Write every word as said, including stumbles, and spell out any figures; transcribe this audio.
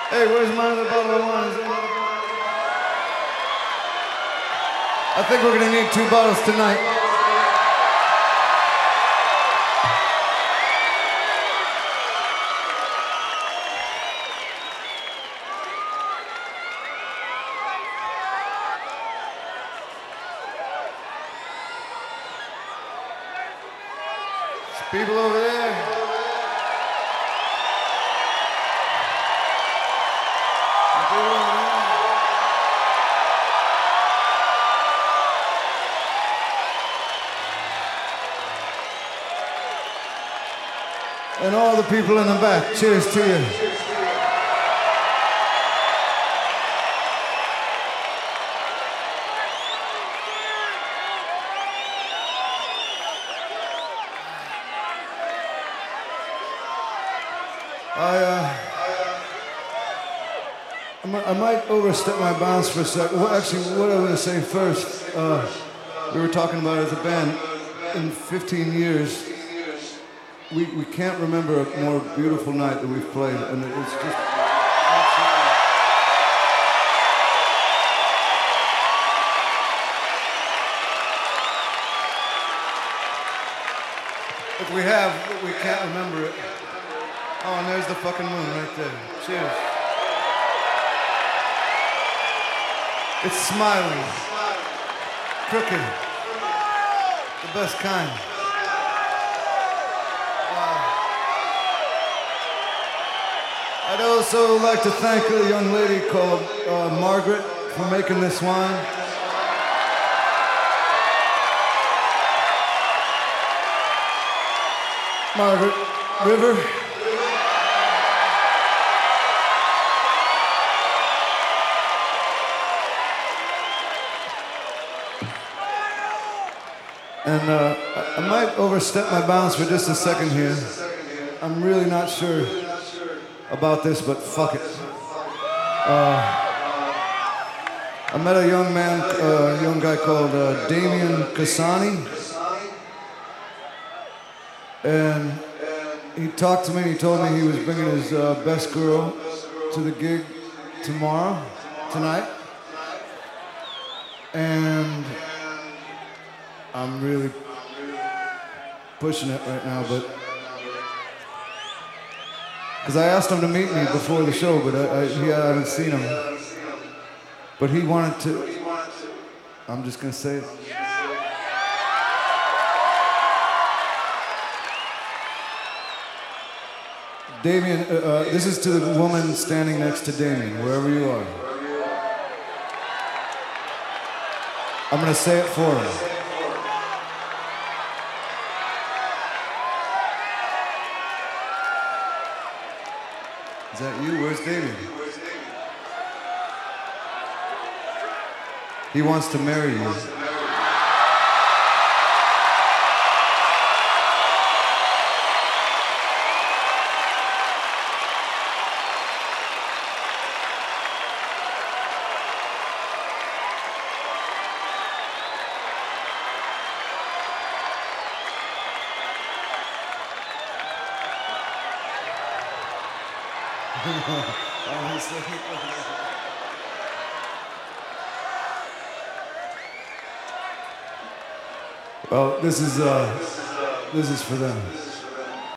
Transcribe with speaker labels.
Speaker 1: Hey, where's my other bottle of wine? Is there another bottle? I think we're gonna need two bottles tonight. People over there. People over there. And all the people in the back, cheers to you. I, uh, I, might, I might overstep my bounds for a sec. Well, actually, what I was going to say first, uh, we were talking about as a band, in fifteen years, we, we can't remember a more beautiful night that we've played, and it's just absolutely... If we have, we can't remember it. Oh, and there's the fucking moon right there. Cheers. It's smiling. Crooked. The best kind. Uh, I'd also like to thank a young lady called uh, Margaret for making this wine. Margaret River. And uh, I might overstep my bounds for just a second here. I'm really not sure about this, but fuck it. Uh, I met a young man, a uh, young guy called uh, Damien Cassani. And he talked to me, he told me he was bringing his uh, best girl to the gig tomorrow, tonight. And I'm really pushing it right now, but because I asked him to meet me before the show, but I, I, he, I haven't seen him. But he wanted to. I'm just gonna say it. Damien, uh, uh, this is to the woman standing next to Damien, wherever you are. I'm gonna say it for him. Is that you? Where's Damien? He wants to marry you. Well, this is uh, this is for them.